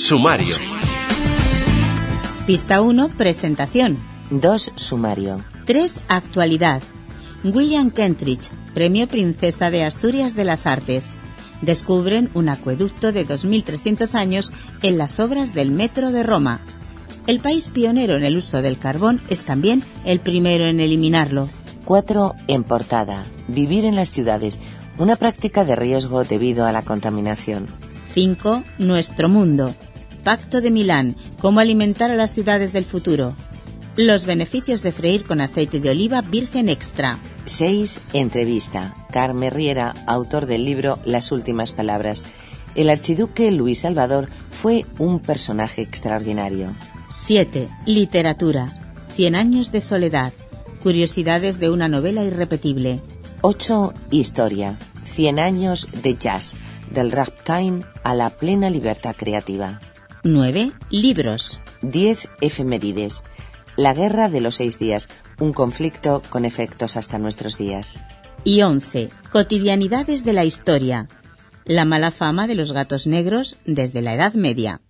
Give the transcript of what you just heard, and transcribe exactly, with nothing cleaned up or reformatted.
Sumario. Pista uno, presentación. dos, sumario. tres, actualidad. William Kentridge, Premio Princesa de Asturias de las Artes. Descubren un acueducto de dos mil trescientos años en las obras del Metro de Roma. El país pionero en el uso del carbón es también el primero en eliminarlo. cuatro, en portada. Vivir en las ciudades, una práctica de riesgo debido a la contaminación. cinco, nuestro mundo. Pacto de Milán, cómo alimentar a las ciudades del futuro. Los beneficios de freír con aceite de oliva virgen extra. seis, entrevista. Carme Riera, autor del libro Las últimas palabras. El archiduque Luis Salvador fue un personaje extraordinario. siete, literatura. Cien años de soledad. Curiosidades de una novela irrepetible. ocho, historia. Cien años de jazz, del ragtime a la plena libertad creativa. nueve, libros. diez, efemérides. La guerra de los seis días, un conflicto con efectos hasta nuestros días. Y once, cotidianidades de la historia. La mala fama de los gatos negros desde la Edad Media.